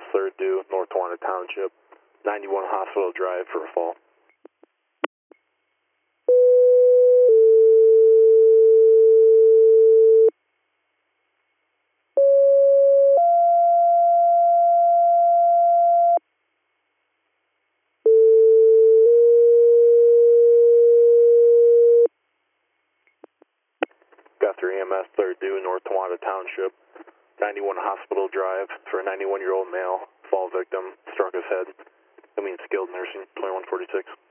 3rd due, North Tawanda Township, 91 Hospital Drive for a fall. Guthrie EMS, 3rd due, North Tawanda Township, 91 Hospital Drive for a 91-year-old male, fall victim, struck his head. I mean skilled nursing, 2146.